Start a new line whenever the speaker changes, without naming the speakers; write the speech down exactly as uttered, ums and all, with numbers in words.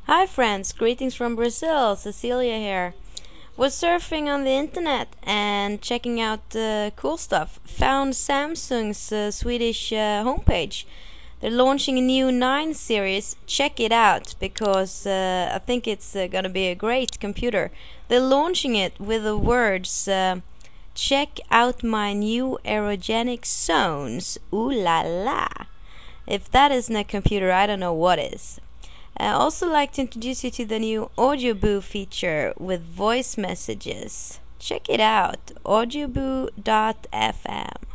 Hi friends, greetings from Brazil, Cecilia here. Was surfing on the internet and checking out uh, cool stuff. Found Samsung's uh, Swedish uh, homepage. They're launching a new nine series. Check it out because uh, I think it's uh, gonna be a great computer. They're launching it with the words uh, check out my new aerogenic zones. Ooh la la. If that isn't a computer, I don't know what is. I also like to introduce you to the new Audioboo feature with voice messages. Check it out, audioboo dot f m.